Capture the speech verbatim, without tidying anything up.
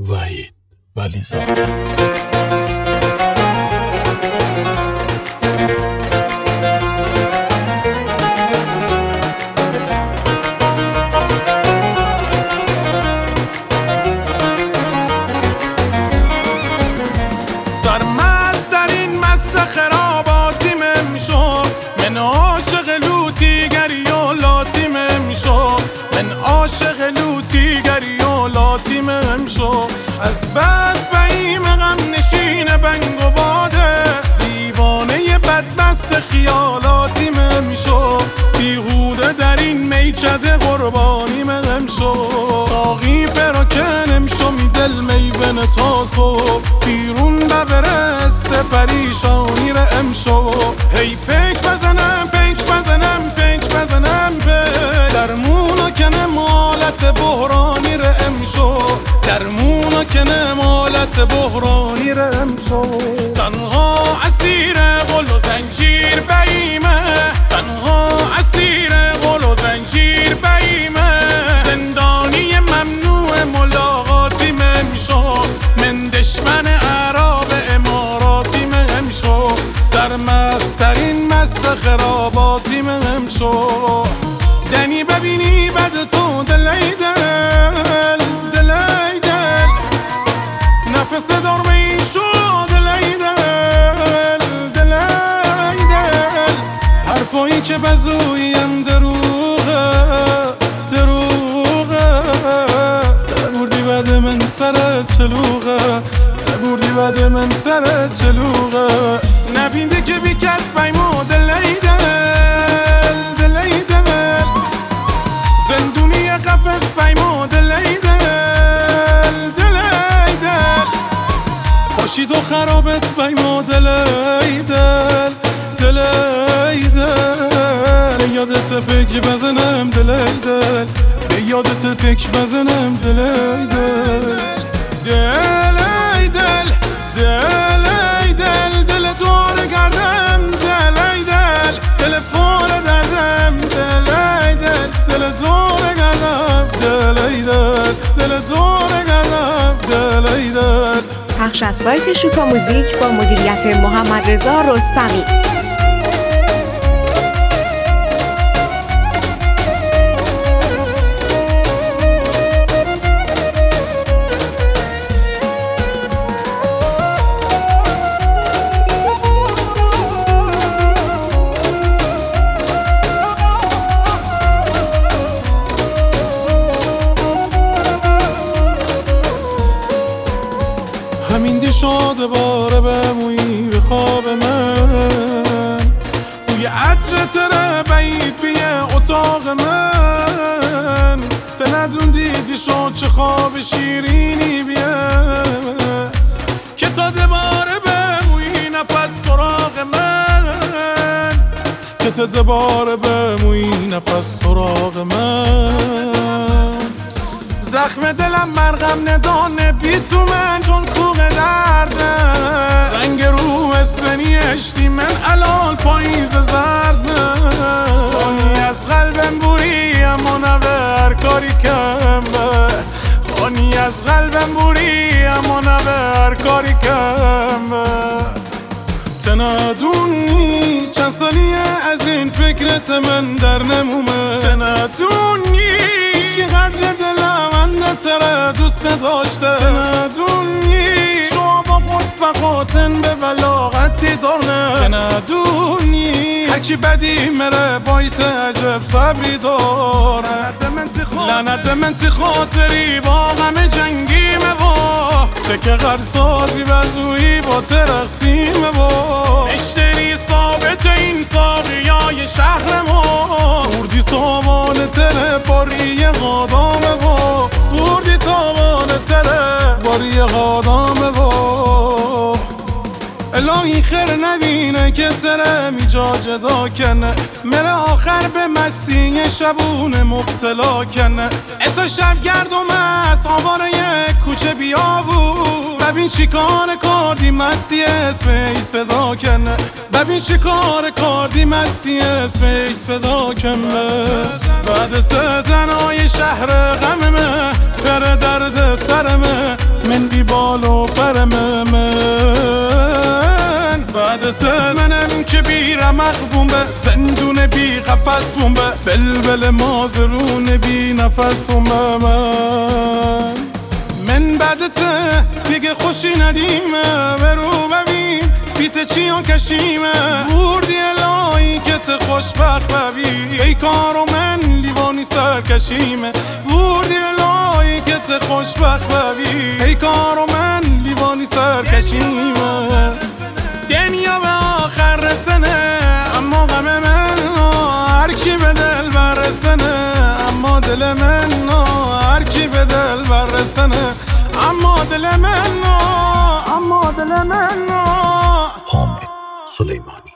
وحید ولیزاده. سرمست در این مست خراباتی میشو، من عاشق لوتیگری و لاتی میشو، من عاشق لوتیگری و لاتی میشو. از بد بیم غم نشین بنگ و باده، دیوانه بدمست خیالاتی میشو. بیهوده در این میکده قربانی میشو. ساقی پراکنم شو می دل میون تا صبح، بیرون ببرست پریشانی را امشو. هی پیک بزنم پیک بزنم پیک بزنم به درمونا کنم حالت بحرانی را امشو. درمونا کنم حالت بحرانی را امشو. تنها اسیر قل و زنجیر بیمه، تنها اسیر قل و زنجیر بیمه. زندانی ممنوع ملاقاتی میشو، من دشمن عرب اماراتی میشو. سرمست ترین مست خراباتی میشو. دنی ببینی بد تو دلی دل دلی دل، نفس دار میشو دلی دل دلی دل. حرفایی که بزویم دروغه دروغه، تبوردی بد من سرت چلوغه، تبوردی بد من سرت چلوغه. نبینده که بی کس بیمو دلی دل دلی دل، زندونی قفص بیمو دلی دل دلی دل. باشید و خرابت بیمو دلی دل دلی دل. یادت فکر بزنم دلی دل، به یادت فکر بزنم دلی دل دلی دل دلی دل. دل دور گردم دلی دل، دل پر دردم دلی دل. دل دور گردم دلی دل، دل دور گردم دلی دل. پخش از سایت شوکا موزیک با مدیریت محمد رضا رستمی. همین دی شاده باره بمویی به خواب من، بوی عطر تره بعید بیه اتاق من. تندون دیدی شد چه خواب شیرینی بیه، که تا دباره بمویی نفس سراغ من، که تا دباره بمویی نفس سراغ من. زخم دلم مرغم ندانه بی تو من چون کوغ درده، رنگ رو استنی اشتی من الان پاییز زرده. خانی از قلبم بوری اما نبر کاری کم به، خانی از قلبم بوری اما نبر کاری کم به. تندونی چند سالیه از این فکرت من در نمومه، تندونی که قدر دلم انده تره دوست داشته، تندونی شما با قرص فقاتن به بلاغتی دارنه، تندونی هرچی بدی مره بایت عجب صبری داره. لعنت به من تی خاطری با غم جنگی موا، تک غرصازی وزویی با ترقسیم با. اشتری ثابت این ساقیای شهر ما، بردی تاوان تره باری قادام با، بردی تاوان تره باری قادام با. الهی خیر نبینه که تره میجا جدا کنه، مره آخر به مسیح شبونه مبتلا کنه. اسا شب گردم است آواره کوچه بیا بود، ببین چی کار کردی مستی اسمش صدا کنه، ببین چی کار کردی مستی اسمش صدا کنه. بعد تنهای شهر غممه، در درد سرمه، من بی بال و پرم من بعدت منم که بی رمق بومبه زندون بی قفص بومبه بلبل مازرون بی نفس بومبه من من بعدت دیگه خوشی ندیمه برو ببین بیت چیان کشیمه بردی الهی که ته خوشبخت ببی ای کارو من لیوانی سرکشیمه بردی الهی که ته خوشبخت ببی ای کارو من لیوانی سرکشیمه دنیا به آخر رسنه اما غم من هر کی به دل برسنه اما دل من هر کی به دل برسنه اما دل من اما دل من حامد سلیمانی.